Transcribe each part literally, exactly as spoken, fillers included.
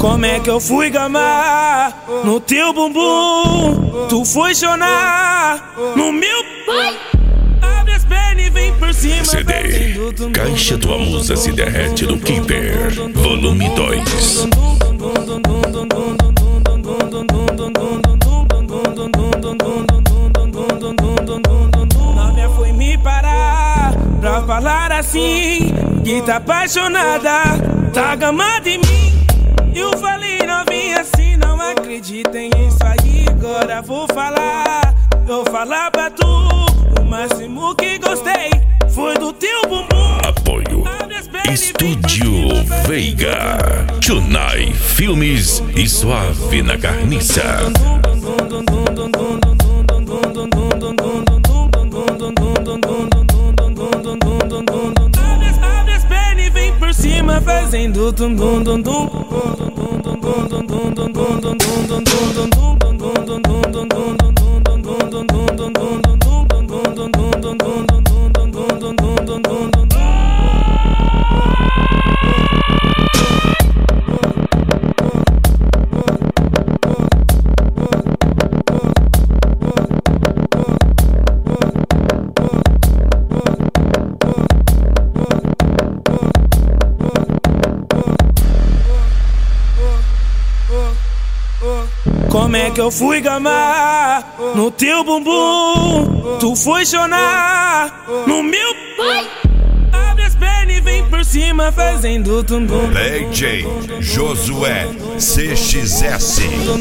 Como é que eu fui gamar no teu bumbum? Tu foi chorar no meu pai. Abre as pernas e vem por cima. C D Caixa Tua Musa Se Derrete do Keeper, volume dois. Novinha foi me parar pra falar assim, que tá apaixonada, tá gamada em mim. Eu falei, novinha, assim, não acreditem nisso aí. Agora vou falar, vou falar pra tu. O máximo que gostei foi do teu bumbum. Apoio Estúdio Veiga, Chunai Filmes e Suave na Carniça. Abre as pernas e vem por cima fazendo dum dum dum dum. Como é que eu fui gamar no teu bumbum? Tu foi chorar no meu pai. Abre as pernas e vem por cima fazendo dum dum. D J Josué C X S.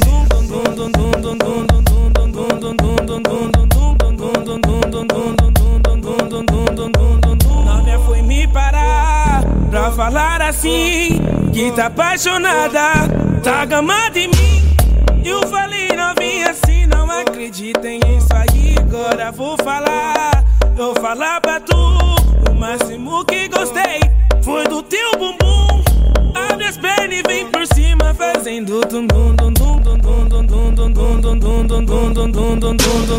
Novinha foi me parar pra falar assim, que tá apaixonada, tá gamada em mim. Eu falei, novinha, assim, não acreditem nisso aí. Agora vou falar, vou falar pra tu. O máximo que gostei foi do teu bumbum. Abre as pernas e vem por cima fazendo dum dum dum dum dum dum dum dum dum dum dum dum dum dum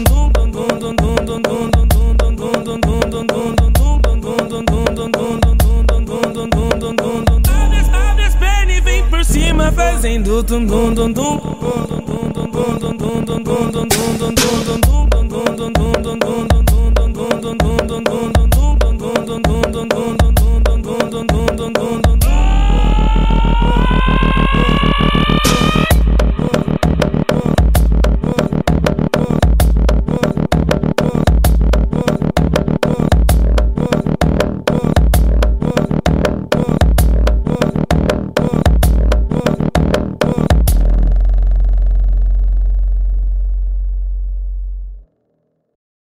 Abre as pernas e vem por cima fazendo dum dum dum dum.